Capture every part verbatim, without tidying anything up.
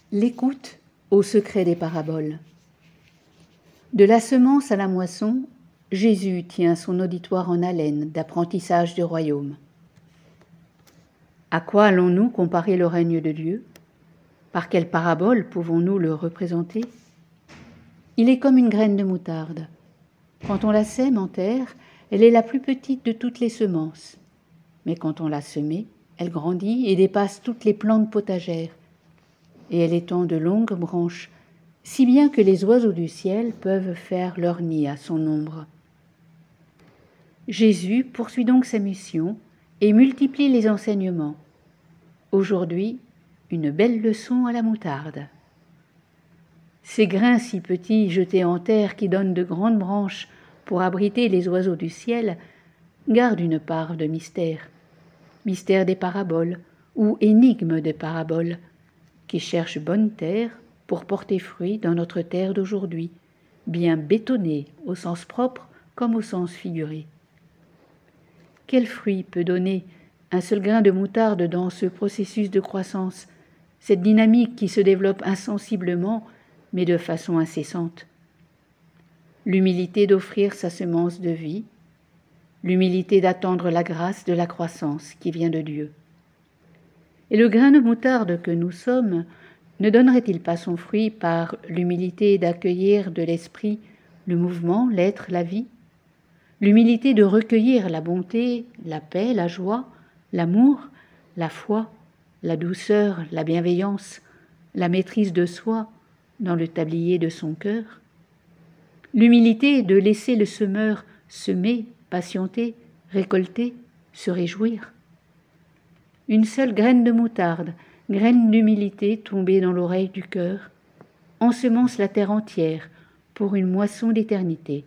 L'écoute au secret des paraboles. De la semence à la moisson, Jésus tient son auditoire en haleine d'apprentissage du royaume. À quoi allons-nous comparer le règne de Dieu ? Par quelle parabole pouvons-nous le représenter ? Il est comme une graine de moutarde. Quand on la sème en terre, elle est la plus petite de toutes les semences. Mais quand on l'a semée, elle grandit et dépasse toutes les plantes potagères. Et elle étend de longues branches, si bien que les oiseaux du ciel peuvent faire leur nid à son ombre. Jésus poursuit donc sa mission et multiplie les enseignements. Aujourd'hui, une belle leçon à la moutarde. Ces grains si petits jetés en terre qui donnent de grandes branches pour abriter les oiseaux du ciel gardent une part de mystère. Mystère des paraboles ou énigme des paraboles, qui cherche bonne terre pour porter fruit dans notre terre d'aujourd'hui, bien bétonnée au sens propre comme au sens figuré. Quel fruit peut donner un seul grain de moutarde dans ce processus de croissance, cette dynamique qui se développe insensiblement, mais de façon incessante? L'humilité d'offrir sa semence de vie, l'humilité d'attendre la grâce de la croissance qui vient de Dieu. Et le grain de moutarde que nous sommes ne donnerait-il pas son fruit par l'humilité d'accueillir de l'esprit le mouvement, l'être, la vie, l'humilité de recueillir la bonté, la paix, la joie, l'amour, la foi, la douceur, la bienveillance, la maîtrise de soi dans le tablier de son cœur, l'humilité de laisser le semeur semer, patienter, récolter, se réjouir. Une seule graine de moutarde, graine d'humilité tombée dans l'oreille du cœur, ensemence la terre entière pour une moisson d'éternité.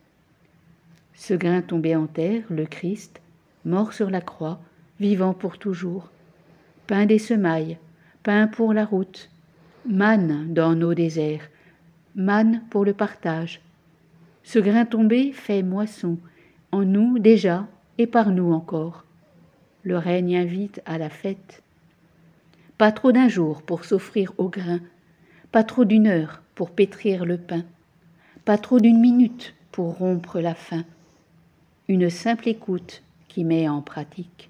Ce grain tombé en terre, le Christ, mort sur la croix, vivant pour toujours, pain des semailles, pain pour la route, manne dans nos déserts, manne pour le partage. Ce grain tombé fait moisson, en nous déjà et par nous encore. Le règne invite à la fête. Pas trop d'un jour pour s'offrir au grain, pas trop d'une heure pour pétrir le pain, pas trop d'une minute pour rompre la faim. Une simple écoute qui met en pratique.